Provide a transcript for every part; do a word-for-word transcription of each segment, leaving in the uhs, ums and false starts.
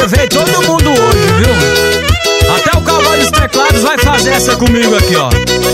veio todo mundo hoje, viu? Até o Cowboy dos Teclados vai fazer essa comigo aqui, ó.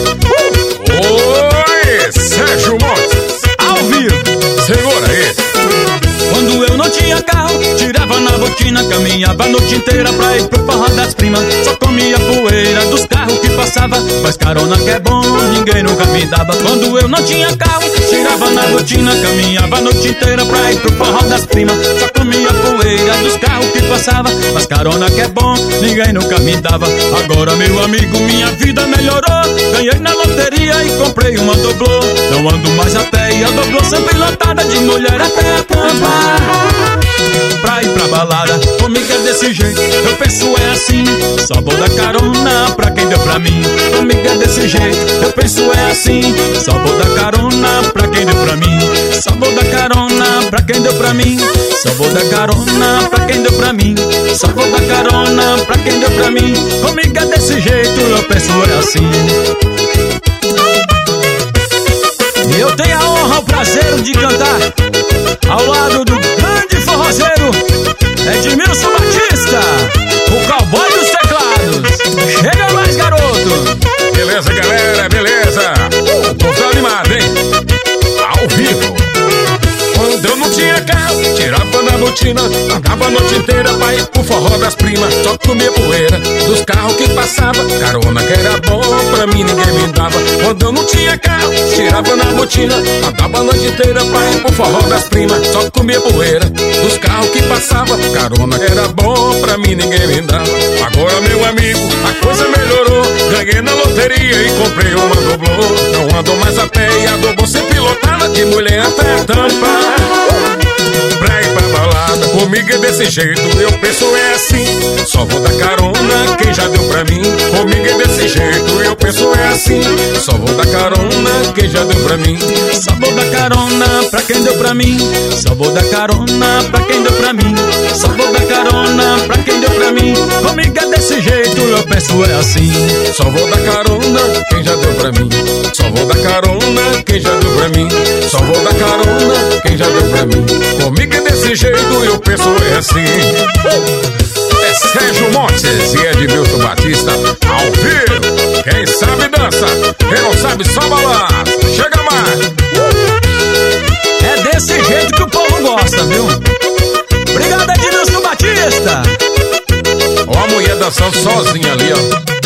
Oi, Sérgio Montes, ao vivo. Segura aí. Quando eu não tinha carro, tirava na botina, caminhava a noite inteira pra ir pro forró das primas. Só comia poeira dos carros que passava, mas carona que é bom, ninguém nunca me dava. Quando eu não tinha carro, tirava na botina, caminhava a noite inteira pra ir pro forró das primas. Só comia poeira dos carros que passava, mas carona que é bom, ninguém nunca me dava. Agora, meu amigo, minha vida melhorou. Ganhei na loteria e comprei uma doblô. Não ando mais a pé e a doblô sempre lotada de mulher até a tampa. Pra ir pra balada, comigo é desse jeito, eu penso é assim, só vou dar carona pra quem deu pra mim. Comigo é desse jeito, eu penso é assim, só vou dar carona pra quem deu pra mim. Só vou dar carona pra quem deu pra mim. Só vou dar carona pra quem deu pra mim. Só vou dar carona pra quem deu pra mim. Comigo é desse jeito, eu penso é assim. E eu tenho a honra, o prazer de cantar ao lado do grande forrozeiro Edmilson Batista, o Cowboy dos Teclados. Chega mais, garoto. Beleza, galera, beleza. O povo tá animado, hein? Ao vivo. Quando eu não tinha carro, tirava na botina, andava a noite inteira pra ir pro forró das primas. Só comia poeira dos carros que passava, carona que era bom, pra mim ninguém me dava. Quando eu não tinha carro, tirava na botina, andava a noite inteira pra ir pro forró das primas. Só comia poeira dos carros que passava, carona que era bom, pra mim ninguém me dava. Agora, meu amigo, a coisa melhorou. Ganhei na loteria e comprei uma doblô. Não ando mais a pé e a doblô sempre lotada de mulher até a tampa. Pra ir pra balada, comigo é desse jeito, eu penso é assim, só vou dar carona quem já deu pra mim. Comigo é desse jeito, eu penso é assim, só vou dar carona quem já deu pra mim. Só vou dar carona pra quem deu pra mim. Só vou dar carona pra quem deu pra mim. Só vou dar carona pra quem deu pra mim. Comigo é desse jeito, eu penso é assim. Só vou dar carona quem já deu pra mim. Só vou dar carona quem já deu pra mim. Só vou dar carona quem já deu pra mim. Comigo é desse jeito, eu penso é assim. É Sérgio Montes e Edmilson Batista ao vivo. Quem sabe dança, quem não sabe só balança. Chega mais. É desse jeito que o povo gosta, viu? Obrigado, Edmilson Batista. Ó a mulher dançando sozinha ali, ó.